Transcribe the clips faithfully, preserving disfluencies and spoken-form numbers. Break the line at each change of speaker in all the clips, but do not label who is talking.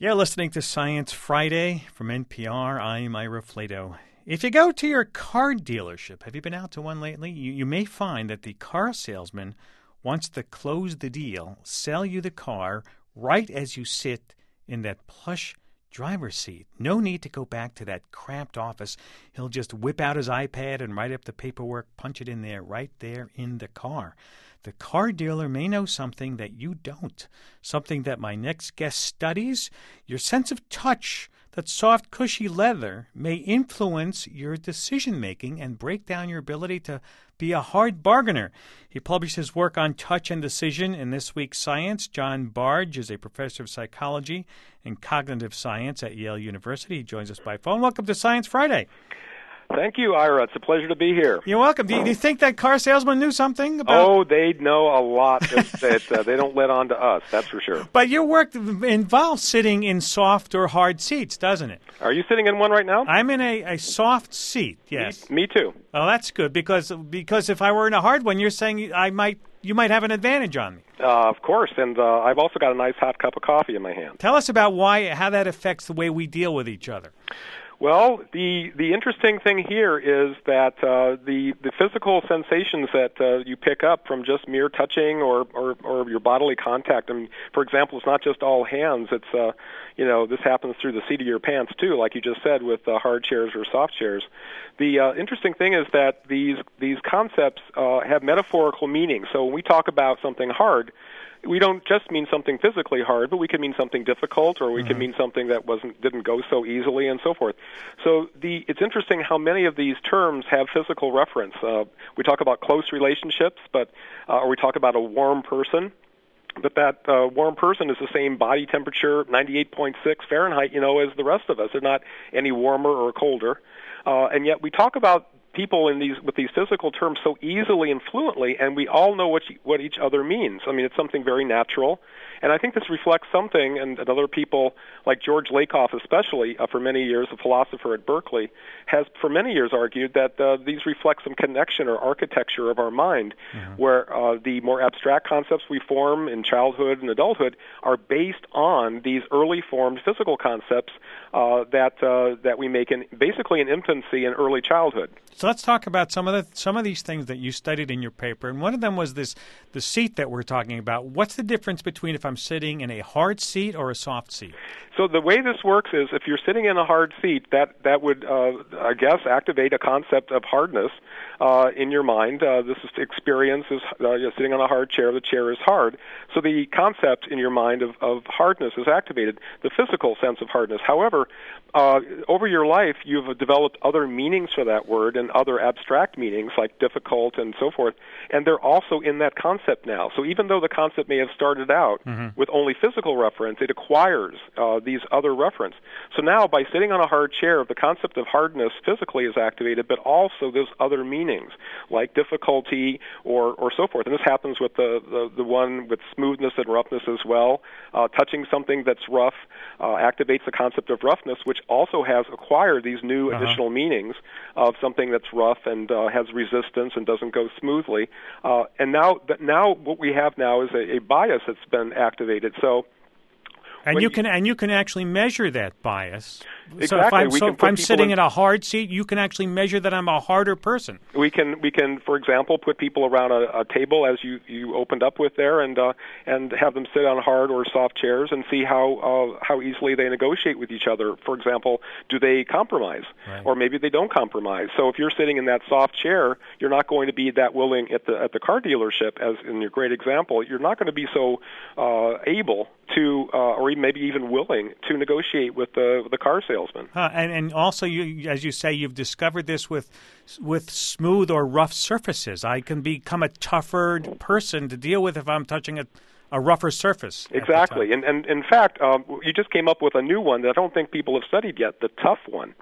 You're listening to Science Friday from N P R. I'm Ira Flato. If you go to your car dealership, have you been out to one lately? You, you may find that the car salesman wants to close the deal, sell you the car right as you sit in that plush driver's seat. No need to go back to that cramped office. He'll just whip out his iPad and write up the paperwork, punch it in there, right there in the car. The car dealer may know something that you don't, something that my next guest studies. Your sense of touch, that soft, cushy leather, may influence your decision-making and break down your ability to be a hard bargainer. He published his work on touch and decision in this week's Science. John Bargh is a professor of psychology and cognitive science at Yale University. He joins us by phone. Welcome to Science Friday.
Thank you, Ira. It's a pleasure to be here.
You're welcome. Do you, do you think that car salesman knew something about...
Oh, they know a lot that, that uh, they don't let on to us, that's for sure.
But your work involves sitting in soft or hard seats, doesn't it?
Are you sitting in one right now?
I'm in a, a soft seat, yes.
Me, me too.
Oh, that's good, because because if I were in a hard one, you're saying I might you might have an advantage on me.
Uh, of course, and uh, I've also got a nice hot cup of coffee in my hand.
Tell us about why how that affects the way we deal with each other.
Well, the the interesting thing here is that uh, the the physical sensations that uh, you pick up from just mere touching or, or, or your bodily contact. I mean, for example, it's not just all hands. It's uh, you know this happens through the seat of your pants too, like you just said with uh, hard chairs or soft chairs. The uh, interesting thing is that these these concepts uh, have metaphorical meaning. So when we talk about something hard, we don't just mean something physically hard, but we can mean something difficult, or we mm-hmm. can mean something that wasn't didn't go so easily, and so forth. So the it's interesting how many of these terms have physical reference. Uh, we talk about close relationships, but uh, or we talk about a warm person. But that uh, warm person is the same body temperature, ninety-eight point six Fahrenheit, you know, as the rest of us. They're not any warmer or colder, uh, and yet we talk about people in these with these physical terms so easily and fluently, and we all know what what each other means. I mean, it's something very natural, and I think this reflects something. And, and other people, like George Lakoff, especially uh, for many years, a philosopher at Berkeley, has for many years argued that uh, these reflect some connection or architecture of our mind, mm-hmm. where uh, the more abstract concepts we form in childhood and adulthood are based on these early formed physical concepts uh, that uh, that we make in basically in infancy and early childhood.
So let's talk about some of the some of these things that you studied in your paper, and one of them was this the seat that we're talking about. What's the difference between if I'm sitting in a hard seat or a soft seat?
So the way this works is if you're sitting in a hard seat, that that would, uh, I guess, activate a concept of hardness uh, in your mind. Uh, this is experience is uh, you're sitting on a hard chair. The chair is hard. So the concept in your mind of, of hardness is activated, the physical sense of hardness. However, uh, over your life, you've developed other meanings for that word and other abstract meanings like difficult and so forth, and they're also in that concept now. So even though the concept may have started out mm-hmm. with only physical reference, it acquires uh, these other reference. So now by sitting on a hard chair, the concept of hardness physically is activated, but also those other meanings like difficulty or, or so forth. And this happens with the, the, the one with smoothness and roughness as well. Uh, touching something that's rough uh, activates the concept of roughness, which also has acquired these new uh-huh. additional meanings of something that's rough and uh, has resistance and doesn't go smoothly. Uh, and now, now what we have now is a, a bias that's been activated. So,
and you can and you can actually measure that bias.
Exactly.
So if I'm,
we
so
can
if I'm sitting
in,
in a hard seat, you can actually measure that I'm a harder person.
We can, we can, for example, put people around a, a table as you, you opened up with there, and uh, and have them sit on hard or soft chairs and see how uh, how easily they negotiate with each other. For example, do they compromise, right. or maybe they don't compromise. So if you're sitting in that soft chair, you're not going to be that willing at the at the car dealership, as in your great example. You're not going to be so uh, able to, uh, or even maybe even willing to negotiate with the with the car salesman.
Huh, and and also, you, as you say, you've discovered this with with smooth or rough surfaces. I can become a tougher person to deal with if I'm touching a, a rougher surface.
Exactly, and and in fact, um, you just came up with a new one that I don't think people have studied yet. The tough one.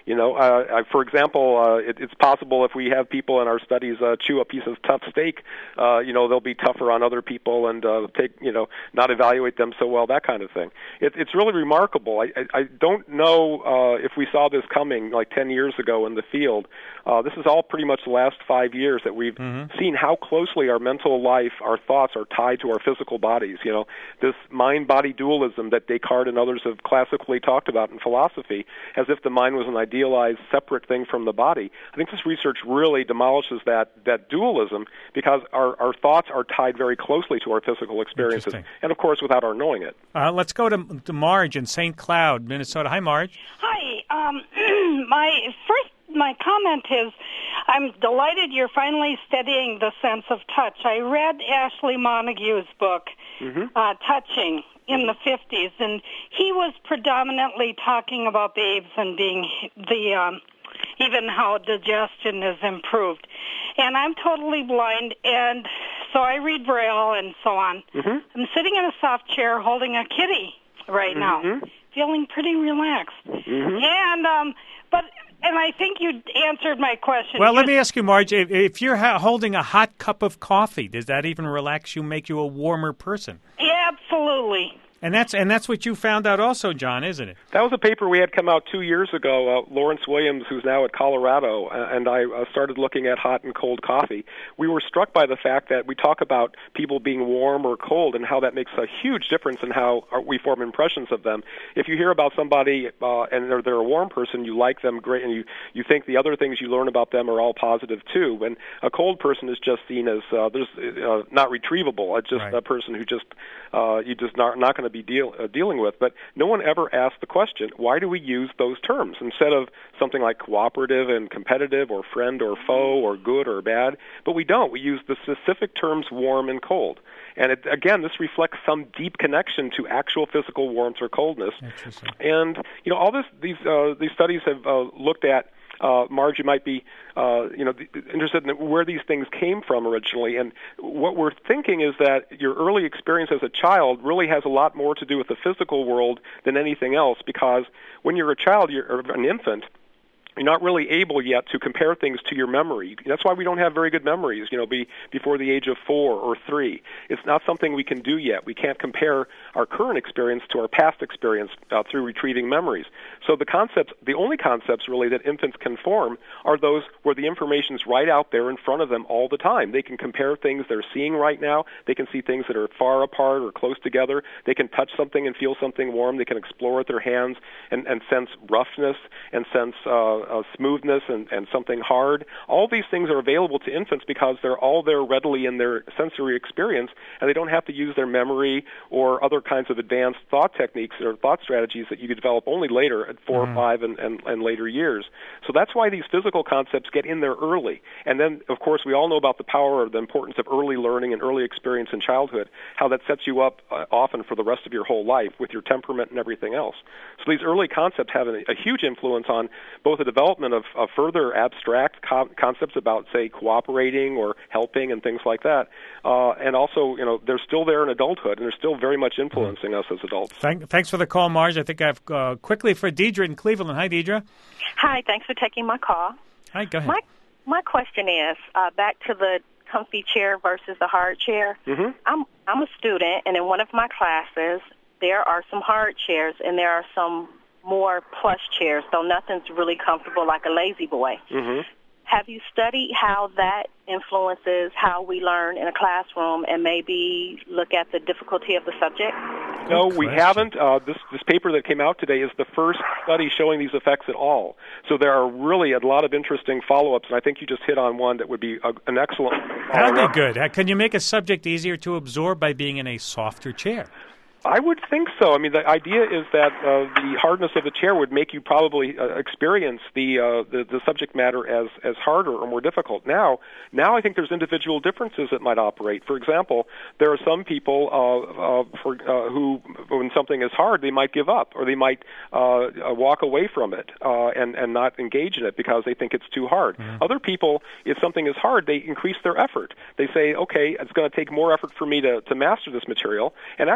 You know, uh, I, for example, uh, it, it's possible if we have people in our studies uh, chew a piece of tough steak, uh, you know, they'll be tougher on other people and uh, take, you know, not evaluate them so well, that kind of thing. It, it's really remarkable. I, I, I don't know uh, if we saw this coming like ten years ago in the field. Uh, this is all pretty much the last five years that we've mm-hmm. seen how closely our mental life, our thoughts are tied to our physical bodies. You know, this mind-body dualism that Descartes and others have classically talked about in philosophy, as if the mind was an idealized separate thing from the body. I think this research really demolishes that, that dualism because our, our thoughts are tied very closely to our physical experiences, and of course without our knowing it.
Uh, let's go to, to Marge in Saint Cloud, Minnesota. Hi, Marge.
Hi. Um, my first My comment is I'm delighted you're finally studying the sense of touch. I read Ashley Montague's book, mm-hmm. uh, Touching, in the fifties, and he was predominantly talking about babes and being the um, even how digestion is improved. And I'm totally blind, and so I read Braille and so on. Mm-hmm. I'm sitting in a soft chair holding a kitty right mm-hmm. now, feeling pretty relaxed. Mm-hmm. And um, but. And I think you answered my question.
Well, let me ask you, Marge, if, if you're ha- holding a hot cup of coffee, does that even relax you, make you a warmer person?
Yeah, absolutely.
And that's and that's what you found out also, John, isn't it?
That was a paper we had come out two years ago. Uh, Lawrence Williams, who's now at Colorado, uh, and I uh, started looking at hot and cold coffee. We were struck by the fact that we talk about people being warm or cold and how that makes a huge difference in how we form impressions of them. If you hear about somebody uh, and they're, they're a warm person, you like them great, and you, you think the other things you learn about them are all positive too. And a cold person is just seen as uh, there's uh, not retrievable. It's just right. a person who just uh, you just not not going to be deal, uh, dealing with. But no one ever asked the question, why do we use those terms instead of something like cooperative and competitive or friend or foe or good or bad? But we don't. We use the specific terms warm and cold. And it, again, this reflects some deep connection to actual physical warmth or coldness. And you know, all this, these uh, these studies have uh, looked at. Uh, Marge, you might be, uh, you know, interested in where these things came from originally, and what we're thinking is that your early experience as a child really has a lot more to do with the physical world than anything else. Because when you're a child, you're or an infant. You're not really able yet to compare things to your memory. That's why we don't have very good memories, you know, be, before the age of four or three. It's not something we can do yet. We can't compare our current experience to our past experience uh, through retrieving memories. So the concepts, the only concepts really that infants can form are those where the information's right out there in front of them all the time. They can compare things they're seeing right now. They can see things that are far apart or close together. They can touch something and feel something warm. They can explore with their hands and, and sense roughness and sense uh, Uh, smoothness and, and something hard. All these things are available to infants because they're all there readily in their sensory experience, and they don't have to use their memory or other kinds of advanced thought techniques or thought strategies that you could develop only later at four mm-hmm. or five and, and, and later years. So that's why these physical concepts get in there early. And then, of course, we all know about the power or the importance of early learning and early experience in childhood, how that sets you up uh, often for the rest of your whole life with your temperament and everything else. So these early concepts have a, a huge influence on both the development of, of further abstract co- concepts about, say, cooperating or helping and things like that. Uh, and also, you know, they're still there in adulthood, and they're still very much influencing mm. us as adults.
Thank, thanks for the call, Marge. I think I've uh, quickly for Deidre in Cleveland. Hi, Deidre.
Hi, thanks for taking my call.
Hi, go ahead.
My, my question is, uh, back to the comfy chair versus the hard chair. Mm-hmm. I'm, I'm a student, and in one of my classes, there are some hard chairs, and there are some more plush chairs, so nothing's really comfortable like a lazy boy. Mm-hmm. Have you studied how that influences how we learn in a classroom and maybe look at the difficulty of the subject?
No, we haven't. Uh, this, this paper that came out today is the first study showing these effects at all. So there are really a lot of interesting follow-ups, and I think you just hit on one that would be a, an excellent follow-up.
That'd be good. Can you make a subject easier to absorb by being in a softer chair?
I would think so. I mean, the idea is that uh, the hardness of the chair would make you probably uh, experience the, uh, the the subject matter as as harder or more difficult. Now, now I think there's individual differences that might operate. For example, there are some people uh, uh, for, uh, who, when something is hard, they might give up or they might uh, walk away from it uh, and and not engage in it because they think it's too hard. Mm-hmm. Other people, if something is hard, they increase their effort. They say, okay, it's going to take more effort for me to to master this material, and actually that might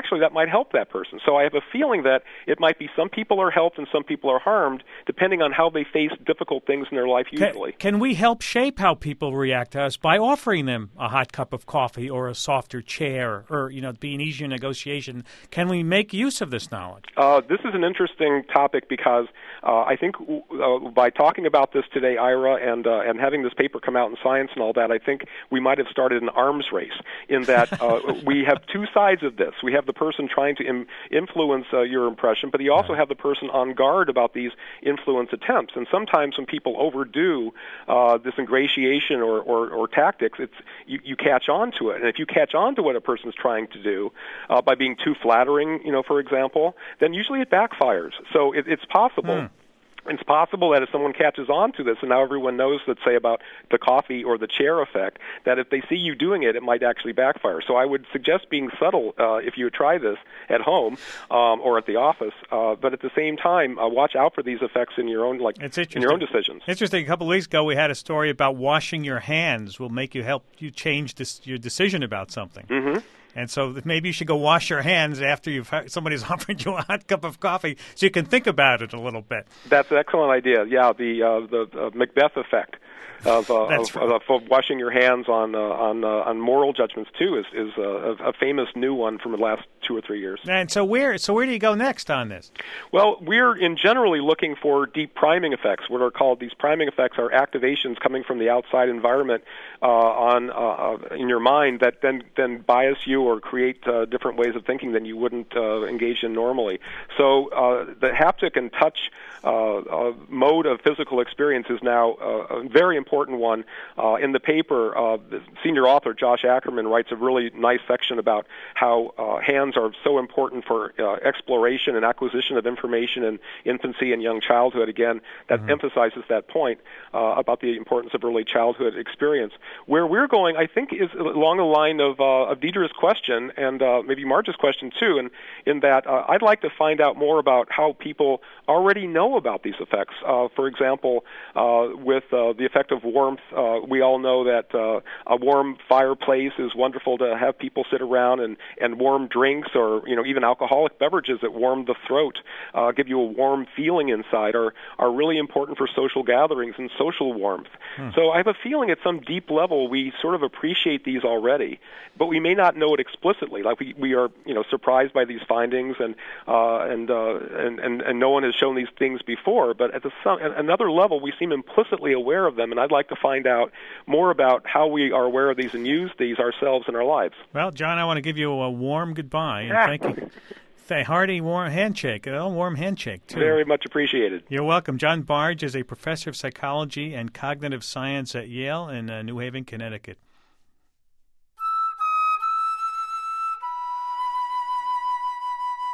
help that person. So I have a feeling that it might be some people are helped and some people are harmed, depending on how they face difficult things in their life usually.
Can, can we help shape how people react to us by offering them a hot cup of coffee or a softer chair or, you know, be an easier negotiation? Can we make use of this knowledge?
Uh, this is an interesting topic because uh, I think uh, by talking about this today, Ira, and uh, and having this paper come out in Science and all that, I think we might have started an arms race in that uh, we have two sides of this. We have the person trying to im- influence uh, your impression, but you also have the person on guard about these influence attempts. And sometimes when people overdo uh, this ingratiation or, or, or tactics, it's you, you catch on to it. And if you catch on to what a person's trying to do uh, by being too flattering, you know, for example, then usually it backfires. So it, it's possible. Hmm. It's possible that if someone catches on to this, and now everyone knows, let's say, about the coffee or the chair effect, that if they see you doing it, it might actually backfire. So I would suggest being subtle uh, if you try this at home um, or at the office. Uh, but at the same time, uh, watch out for these effects in your own, like, in your own decisions.
Interesting. A couple of weeks ago, we had a story about washing your hands will make you help you change this, your decision about something.
Mm-hmm.
And so maybe you should go wash your hands after you've somebody's offered you a hot cup of coffee, so you can think about it a little bit.
That's an excellent idea. Yeah, the uh, the uh, Macbeth effect of, uh, of,
right.
of, of washing your hands on uh, on uh, on moral judgments too is is uh, a famous new one from the last two or three years.
And so where so where do you go next on this?
Well, we're in generally looking for deep priming effects. What are called these priming effects are activations coming from the outside environment uh, on uh, in your mind that then then bias you or create uh, different ways of thinking than you wouldn't uh, engage in normally. So uh, the haptic and touch uh, uh, mode of physical experience is now uh, a very important one. Uh, in the paper, uh, the senior author Josh Ackerman writes a really nice section about how uh, hands are so important for uh, exploration and acquisition of information in infancy and young childhood. Again, that mm-hmm. emphasizes that point uh, about the importance of early childhood experience. Where we're going, I think, is along the line of, uh, of Deidre's question and uh, maybe Marge's question too, and in that uh, I'd like to find out more about how people already know about these effects. Uh, for example, uh, with uh, the effect of warmth, uh, we all know that uh, a warm fireplace is wonderful to have people sit around, and, and warm drinks or you know even alcoholic beverages that warm the throat, uh, give you a warm feeling inside, are, are really important for social gatherings and social warmth. Hmm. So I have a feeling at some deep level we sort of appreciate these already, but we may not know it explicitly. Like we, we are, you know, surprised by these findings, and uh, and, uh, and and and no one has shown these things before. But at the some, at another level, we seem implicitly aware of them, and I'd like to find out more about how we are aware of these and use these ourselves in our lives.
Well, John, I want to give you a warm goodbye and thank you. A hearty, warm handshake, a warm handshake, too.
Very much appreciated.
You're welcome. John Bargh is a professor of psychology and cognitive science at Yale in uh, New Haven, Connecticut.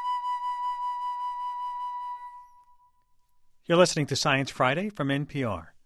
You're listening to Science Friday from N P R.